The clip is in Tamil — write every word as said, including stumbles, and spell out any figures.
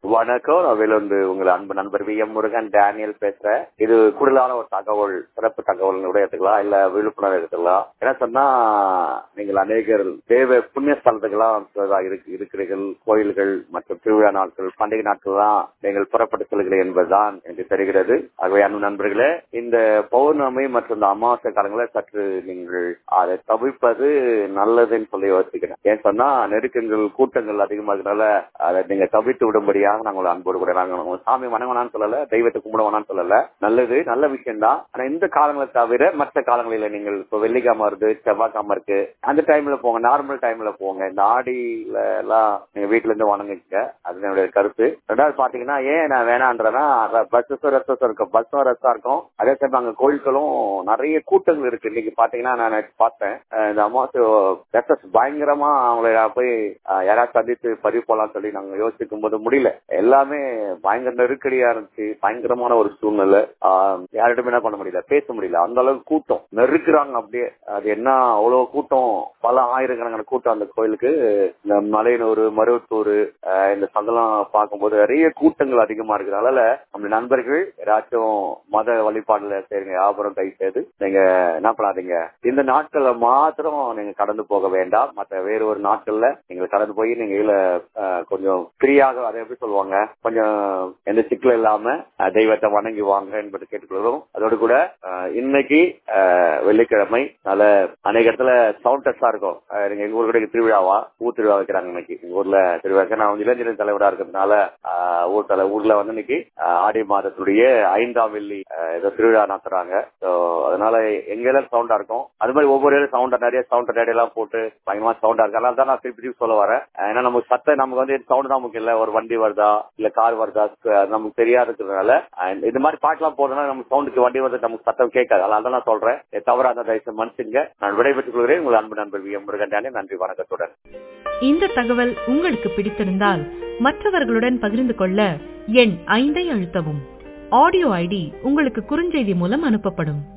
வணக்கம். நான் வேலூர்ந்து உங்கள் அன்பு நண்பர் வி எம் முருகன் டேனியல் பேசுறேன். இது கூடுதலான ஒரு தகவல், சிறப்பு தகவல் கூட எடுத்துக்கலாம், இல்ல விழிப்புணர்வு எடுத்துக்கலாம். என்ன சொன்னா, நீங்கள் அநேகர் தேவ புண்ணிய ஸ்தலத்துக்கெல்லாம் இருக்கிறீர்கள். கோயில்கள் மற்றும் திருவிழா நாட்கள், பண்டிகை நாட்கள் தான் நீங்கள் புறப்பட்டு செல்கிறீர்கள் என்பதுதான் எனக்கு தெரிகிறது. ஆகவே அன்பு நண்பர்களே, இந்த பௌர்ணமி மற்றும் இந்த அமாவாசை காலங்களில் சற்று நீங்கள் அதை தவிர்ப்பது நல்லதுன்னு சொல்லி யோசிக்கிறேன். ஏன் சொன்னா, நெருக்கங்கள் கூட்டங்கள் அதிகமாக இருக்கிறதால அதை நீங்க தவிர்த்து விடும்படியாக நாங்கள் அன்போடு கூட நாங்கள் சாமி வணங்கணும்னு சொல்லல, தெய்வத்தை கும்பிடுவோம்னு சொல்லல, நல்லது நல்ல விஷயம் தான். ஆனா இந்த காலங்களை தவிர மற்ற காலங்களில நீங்கள் இப்போ வெள்ளிக்காம இருக்கு, செவ்வாய்க்காம இருக்கு, அந்த டைம்ல போங்க, நார்மல் டைம்ல போங்க. இந்த ஆடியில எல்லாம் நீங்க வீட்டுல இருந்து வணங்குங்க, அது என்னுடைய கருத்து. ரெண்டாவது பாத்தீங்கன்னா, ஏன் நான் வேணான்றேன்னா, பஸ்ஸும் ரசம் இருக்கும், பஸ்ஸும் ரசா இருக்கும். அதே டைம் அங்க கோயில்களும் நிறைய கூட்டங்கள் இருக்கு. இன்னைக்கு பாத்தீங்கன்னா நான் பார்த்தேன், இந்த அமாவாசை பயங்கரமா அவங்களை போய் யாராவது சந்தித்து பதிவு போலாம் சொல்லி நாங்க யோசிக்கும் போது முடியல. எல்லாமே பயங்கர நெருக்கடியா இருந்துச்சு, பயங்கரமான ஒரு சூழ்நிலை. யார்கிட்ட என்ன பண்ண முடியல, பேச முடியல, அந்த அளவுக்கு கூட்டம் நெருக்குறாங்க. அப்படியே அது என்ன அவ்வளவு கூட்டம், பல ஆயிரக்கணக்கான கூட்டம் அந்த கோயிலுக்கு. இந்த மலையனூர், மருவத்தூர், இந்த சங்கெல்லாம் பார்க்கும்போது நிறைய கூட்டங்கள் அதிகமா இருக்கிறதுனால நம்ம நண்பர்கள் யாராச்சும் மத வழிபாடுல சேருங்க, வியாபாரம் கை செய்து நீங்க என்ன பண்ணாதீங்க. இந்த நாட்கள்ல மாத்திரம் நீங்க கடந்து போக வேண்டாம். மற்ற வேறு ஒரு நாட்கள்ல நீங்க கடந்து போய் நீங்க இதுல கொஞ்சம் ஃப்ரீயாக, அதை எப்படி சொல்லுவாங்க, கொஞ்சம் எந்த சிக்கல் இல்லாம தெய்வத்தை வணங்கி வாங்க என்பது கேட்டுக்கொள்வோம். அதோடு கூட இன்னைக்கு வெள்ளிக்கிழமை நல்ல அநேக இடத்துல சவுண்ட் டெஸ்டா இருக்கும். நீங்க எங்க ஊர் கூட திருவிழாவா, ஊர் திருவிழா வைக்கிறாங்க இன்னைக்கு எங்க ஊர்ல. திருவிழா நான் இளைஞரின் தலைவரா இருக்கிறதுனால ஊர் தலை ஊர்ல வந்து இன்னைக்கு ஆடி மாதத்துடைய ஐந்தாம் வெள்ளி ஏதோ திருவிழா நடத்துறாங்க. அதனால எங்க எல்லாம் சவுண்டா இருக்கும். அது மாதிரி ஒவ்வொரு சவுண்டா, நிறைய சவுண்ட் ரேடியோ எல்லாம் போட்டு பயங்கரமா சவுண்டா இருக்கு. அதனால தான் நான் திருப்பி திருப்பி சொல்ல வரேன். ஏன்னா நமக்கு சத்தம், நமக்கு வந்து சவுண்ட் தான் முக்கியம். இல்ல ஒரு வண்டி வருதா இல்ல கார் வருதா நமக்கு தெரியாதுன்றதுனால இந்த மாதிரி பாட்டுலாம் போடுறதுனால நம்ம சவுண்டுக்கு வண்டி வந்து நமக்கு சத்தம் கேட்காது. அதனால தான் நான் சொல்றேன், தவறா அந்த தயவுசெய்து மன்னிச்சுங்க. நான் விடைபெற்றுக் கொள்கிறேன். உங்கள் அன்பு நண்பர் வி எம் முருகன். நன்றி, வணக்கத்துடன். இந்த தகவல் உங்களுக்கு பிடித்திருந்தால் மற்றவர்களுடன் பகிர்ந்து கொள்ள எண் ஐந்தை அழுத்தவும். ஆடியோ ஐடி உங்களுக்கு குறுஞ்செய்தி மூலம் அனுப்பப்படும்.